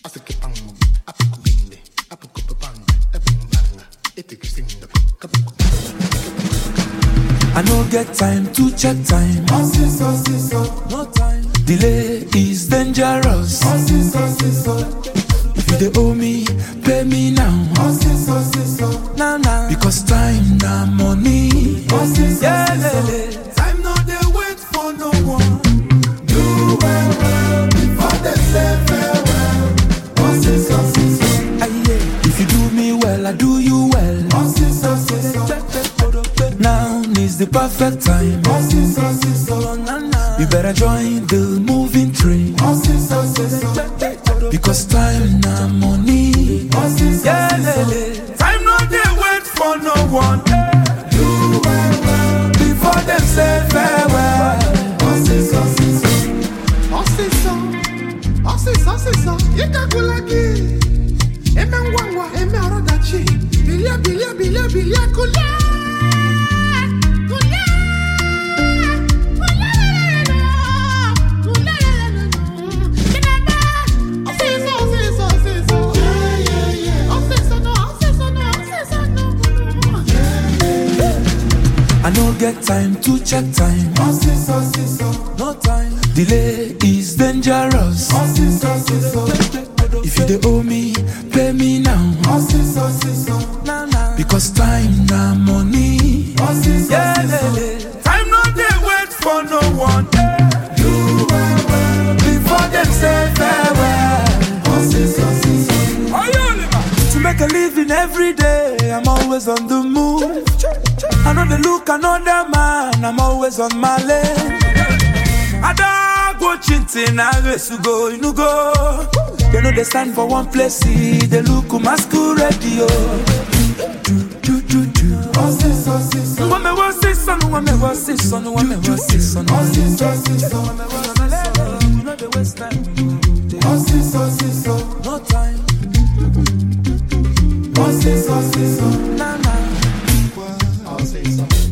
I no get time to check time. No time. Delay is dangerous. If you dey owe me, pay me now. Now. Because time na money. Time no dey wait for no one. Do well before they say farewell. If you do me well, I do you well. Now is the perfect time. You better join the moving train. Because time na money. Time no dey wait for no one. Do well before them say farewell. Bilia kula. I no get time to check time. No time. Delay is dangerous. If you dey owe me, pay me now. Because time na money. Time no dey wait for no one. Do well before them say farewell. To make a living every day, I'm always on the move. I know they look another man, I'm always on my lane. I don't go chinting, I race to go, you go. They know they stand for one place, see, they look masquerade. No time. I'll say something.